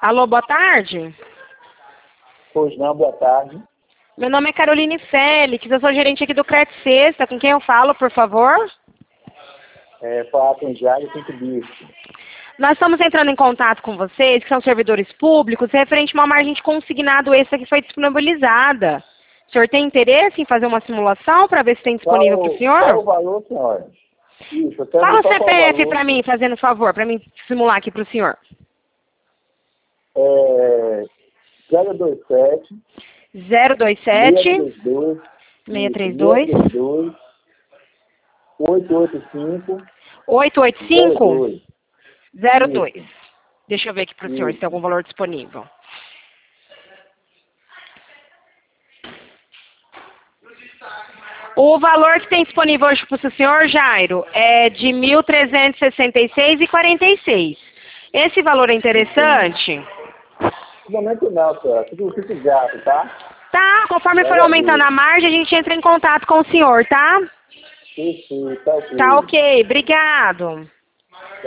Alô, boa tarde. Pois não, boa tarde. Meu nome é Caroline Félix, eu sou gerente aqui do Credit Sexta. Com quem eu falo, por favor? Falar com o Jair tem que disso. Nós estamos entrando em contato com vocês, que são servidores públicos, referente a uma margem de consignado extra que foi disponibilizada. O senhor tem interesse em fazer uma simulação para ver se tem disponível para o senhor? Qual o valor, senhora? Isso, eu quero Fala o ver qual CPF valor. para mim, fazendo favor, para mim simular aqui para o senhor. 027 027 632 632 885 885 02. 02. Deixa eu ver aqui para o senhor se tem algum valor disponível. O valor que tem disponível hoje para o senhor, Jairo, é de R$ 1.366,46. Esse valor é interessante? No momento não, senhora. Tudo fica gato, tá? Tá, conforme for aumentando a margem, a gente entra em contato com o senhor, tá? Sim, tá ok. Tá ok, obrigado.